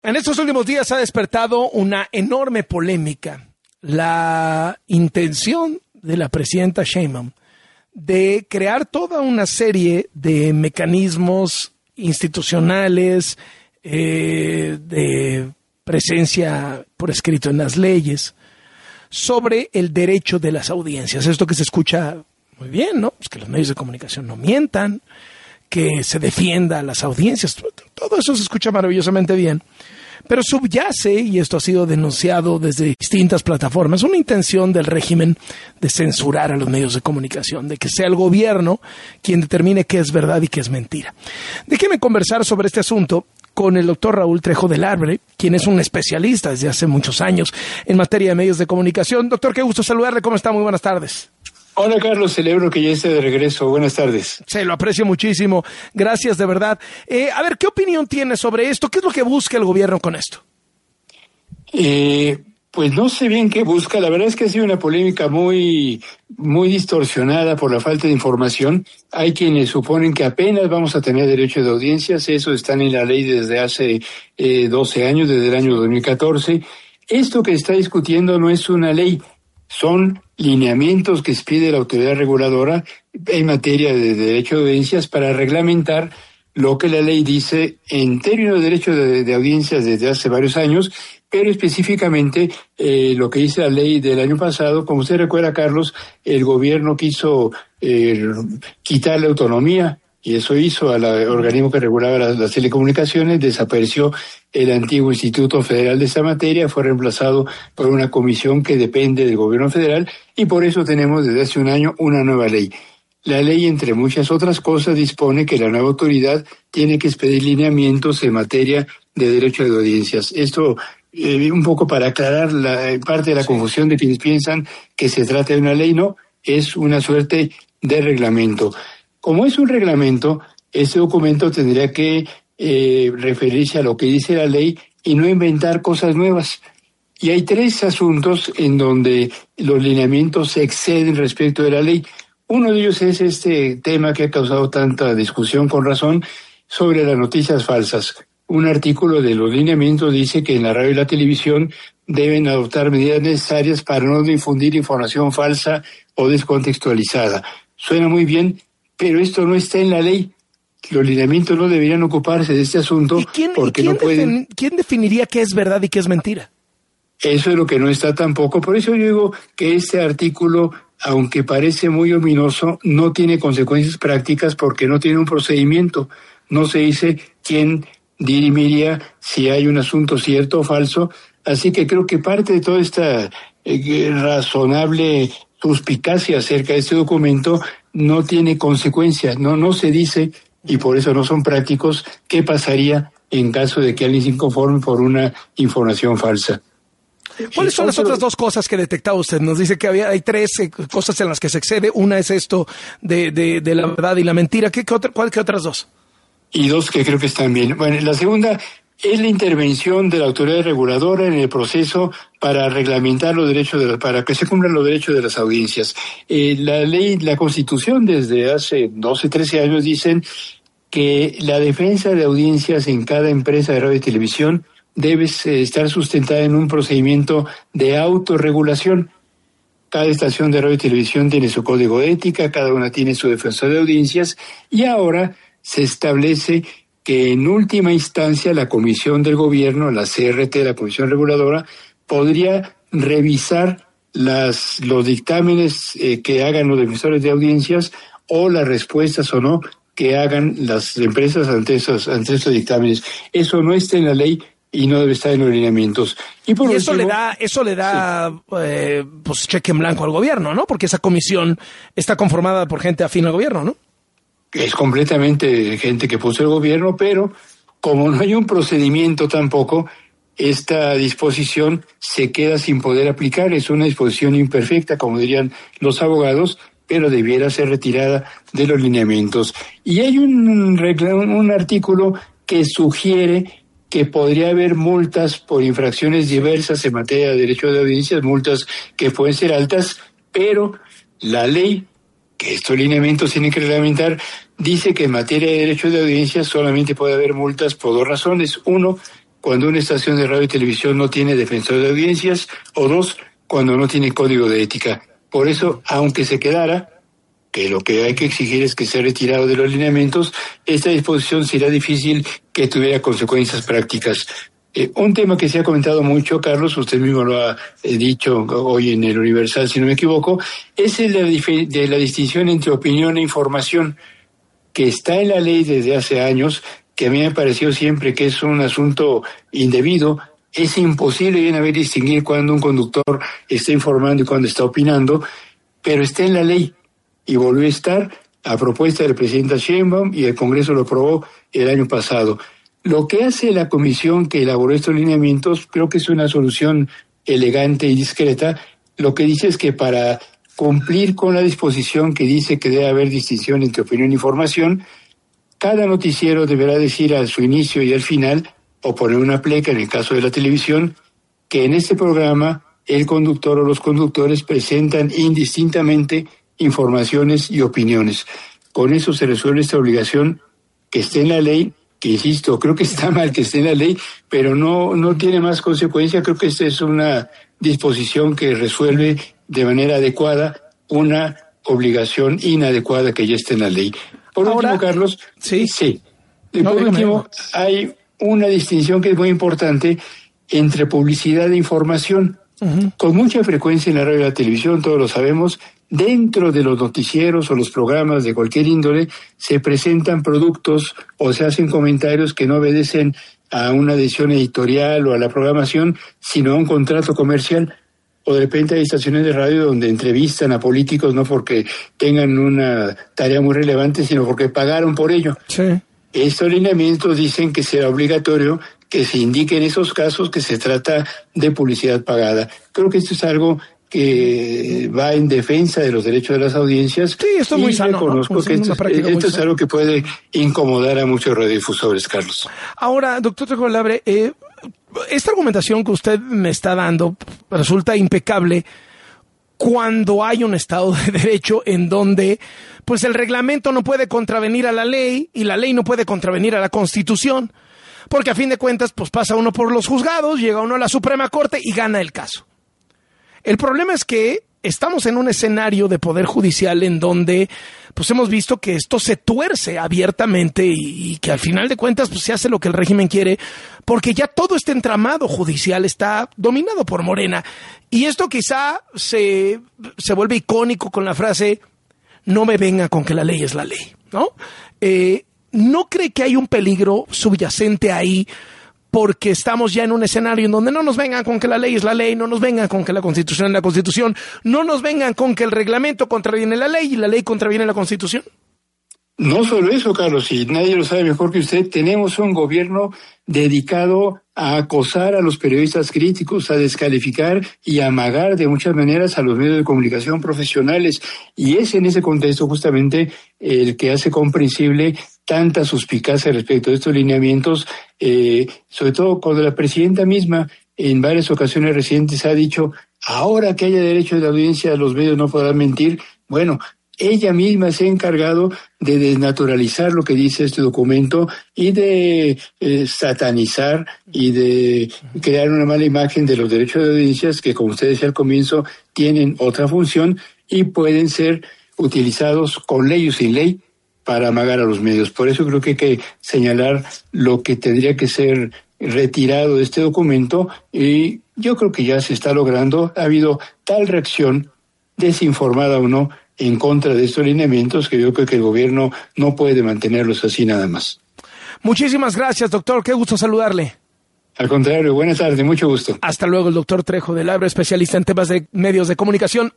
En estos últimos días ha despertado una enorme polémica la intención de la presidenta Sheinbaum de crear toda una serie de mecanismos institucionales, de presencia por escrito en las leyes, sobre el derecho de las audiencias. Esto que se escucha muy bien, ¿no? Pues que los medios de comunicación no mientan, que se defienda a las audiencias, todo eso se escucha maravillosamente bien. Pero subyace, y esto ha sido denunciado desde distintas plataformas, una intención del régimen de censurar a los medios de comunicación, de que sea el gobierno quien determine qué es verdad y qué es mentira. Déjeme conversar sobre este asunto con el doctor Raúl Trejo del Arbre, quien es un especialista desde hace muchos años en materia de medios de comunicación. Doctor, qué gusto saludarle. ¿Cómo está? Muy buenas tardes. Hola, Carlos, celebro que ya esté de regreso. Buenas tardes. Se lo aprecio muchísimo. Gracias, de verdad. A ver, ¿qué opinión tiene sobre esto? ¿Qué es lo que busca el gobierno con esto? Pues no sé bien qué busca. La verdad es que ha sido una polémica muy distorsionada por la falta de información. Hay quienes suponen que apenas vamos a tener derecho de audiencias. Eso está en la ley desde hace 12 años, desde el año 2014. Esto que está discutiendo no es una ley. Son lineamientos que expide la autoridad reguladora en materia de derecho de audiencias para reglamentar lo que la ley dice en términos de derecho de audiencias desde hace varios años, pero específicamente lo que dice la ley del año pasado. Como usted recuerda, Carlos, el gobierno quiso quitarle autonomía, y eso hizo al organismo que regulaba las telecomunicaciones. Desapareció el antiguo Instituto Federal de esta materia, fue reemplazado por una comisión que depende del gobierno federal, y por eso tenemos desde hace un año una nueva ley. La ley, entre muchas otras cosas, dispone que la nueva autoridad tiene que expedir lineamientos en materia de derecho de audiencias. Esto un poco para aclarar parte de la confusión de quienes piensan que se trata de una ley. No, es una suerte de reglamento. Como es un reglamento, este documento tendría que referirse a lo que dice la ley y no inventar cosas nuevas. Y hay tres asuntos en donde los lineamientos se exceden respecto de la ley. Uno de ellos es este tema que ha causado tanta discusión, con razón, sobre las noticias falsas. Un artículo de los lineamientos dice que en la radio y la televisión deben adoptar medidas necesarias para no difundir información falsa o descontextualizada. Suena muy bien, pero esto no está en la ley. Los lineamientos no deberían ocuparse de este asunto. ¿Quién definiría qué es verdad y qué es mentira? Eso es lo que no está tampoco. Por eso yo digo que este artículo, aunque parece muy ominoso, no tiene consecuencias prácticas porque no tiene un procedimiento. No se dice quién dirimiría si hay un asunto cierto o falso. Así que creo que parte de toda esta razonable suspicacia acerca de este documento no tiene consecuencias, no se dice, y por eso no son prácticos, qué pasaría en caso de que alguien se inconforme por una información falsa. ¿Cuáles son las otras dos cosas que detectaba usted? Nos dice que hay tres cosas en las que se excede. Una es esto de la verdad y la mentira. ¿Qué otras dos? Y dos que creo que están bien. Bueno, la segunda es la intervención de la autoridad reguladora en el proceso para reglamentar los derechos para que se cumplan los derechos de las audiencias. La ley, la Constitución desde hace 12, 13 años dicen que la defensa de audiencias en cada empresa de radio y televisión debe estar sustentada en un procedimiento de autorregulación. Cada estación de radio y televisión tiene su código de ética, cada una tiene su defensor de audiencias, y ahora se establece que en última instancia la Comisión del Gobierno, la CRT, la Comisión Reguladora, podría revisar los dictámenes que hagan los defensores de audiencias, o las respuestas o no que hagan las empresas ante estos dictámenes. Eso no está en la ley y no debe estar en los lineamientos. Y eso le da pues cheque en blanco al gobierno, ¿no? Porque esa comisión está conformada por gente afín al gobierno, ¿no? Es completamente gente que puso el gobierno, pero como no hay un procedimiento tampoco, esta disposición se queda sin poder aplicar. Es una disposición imperfecta, como dirían los abogados, pero debiera ser retirada de los lineamientos. Y hay un artículo que sugiere que podría haber multas por infracciones diversas en materia de derecho de audiencias, multas que pueden ser altas, pero la ley, que estos lineamientos tienen que reglamentar, dice que en materia de derecho de audiencias solamente puede haber multas por dos razones. Uno, cuando una estación de radio y televisión no tiene defensor de audiencias, o 2, cuando no tiene código de ética. Por eso, aunque se quedara, que lo que hay que exigir es que sea retirado de los lineamientos, esta disposición será difícil que tuviera consecuencias prácticas. Un tema que se ha comentado mucho, Carlos, usted mismo lo ha dicho hoy en el Universal, si no me equivoco, es el de la distinción entre opinión e información, que está en la ley desde hace años, que a mí me pareció siempre que es un asunto indebido. Es imposible bien haber distinguir cuando un conductor está informando y cuando está opinando, pero está en la ley y volvió a estar a propuesta de la presidenta Sheinbaum y el Congreso lo aprobó el año pasado. Lo que hace la comisión que elaboró estos lineamientos creo que es una solución elegante y discreta. Lo que dice es que para cumplir con la disposición que dice que debe haber distinción entre opinión e información, cada noticiero deberá decir a su inicio y al final, o poner una pleca en el caso de la televisión, que en este programa el conductor o los conductores presentan indistintamente informaciones y opiniones. Con eso se resuelve esta obligación que esté en la ley, que insisto, creo que está mal que esté en la ley, pero no tiene más consecuencia. Creo que esta es una disposición que resuelve de manera adecuada una obligación inadecuada que ya está en la ley. Por último, Carlos, sí. Por último, hay una distinción que es muy importante entre publicidad e información. Uh-huh. Con mucha frecuencia en la radio y la televisión, todos lo sabemos, dentro de los noticieros o los programas de cualquier índole se presentan productos o se hacen comentarios que no obedecen a una decisión editorial o a la programación, sino a un contrato comercial. O de repente hay estaciones de radio donde entrevistan a políticos no porque tengan una tarea muy relevante, sino porque pagaron por ello. Sí. Estos lineamientos dicen que será obligatorio que se indique en esos casos que se trata de publicidad pagada. Creo que esto es algo que va en defensa de los derechos de las audiencias. Sí, esto es muy sano. Reconozco, ¿no? Que esto es algo que puede incomodar a muchos radiodifusores, Carlos. Ahora, doctor Trejo del Abre, esta argumentación que usted me está dando resulta impecable cuando hay un Estado de Derecho en donde pues el reglamento no puede contravenir a la ley y la ley no puede contravenir a la Constitución, porque a fin de cuentas pues pasa uno por los juzgados, llega uno a la Suprema Corte y gana el caso. El problema es que estamos en un escenario de poder judicial en donde pues hemos visto que esto se tuerce abiertamente y que al final de cuentas pues se hace lo que el régimen quiere, porque ya todo este entramado judicial está dominado por Morena. Y esto quizá se vuelve icónico con la frase "no me venga con que la ley es la ley", ¿no? ¿No cree que hay un peligro subyacente ahí? Porque estamos ya en un escenario en donde no nos vengan con que la ley es la ley, no nos vengan con que la Constitución es la Constitución, no nos vengan con que el reglamento contraviene la ley y la ley contraviene la Constitución. No solo eso, Carlos, y nadie lo sabe mejor que usted, tenemos un gobierno dedicado a acosar a los periodistas críticos, a descalificar y a amagar de muchas maneras a los medios de comunicación profesionales, y es en ese contexto justamente el que hace comprensible tanta suspicacia respecto a estos lineamientos, sobre todo cuando la presidenta misma en varias ocasiones recientes ha dicho, ahora que haya derecho de audiencia los medios no podrán mentir. Bueno, ella misma se ha encargado de desnaturalizar lo que dice este documento y de satanizar y de crear una mala imagen de los derechos de audiencias que, como usted decía al comienzo, tienen otra función y pueden ser utilizados con ley o sin ley para amagar a los medios. Por eso creo que hay que señalar lo que tendría que ser retirado de este documento, y yo creo que ya se está logrando. Ha habido tal reacción, desinformada o no, en contra de estos lineamientos, que yo creo que el gobierno no puede mantenerlos así nada más. Muchísimas gracias, doctor. Qué gusto saludarle. Al contrario, buenas tardes, mucho gusto. Hasta luego, el doctor Trejo del Abre, especialista en temas de medios de comunicación.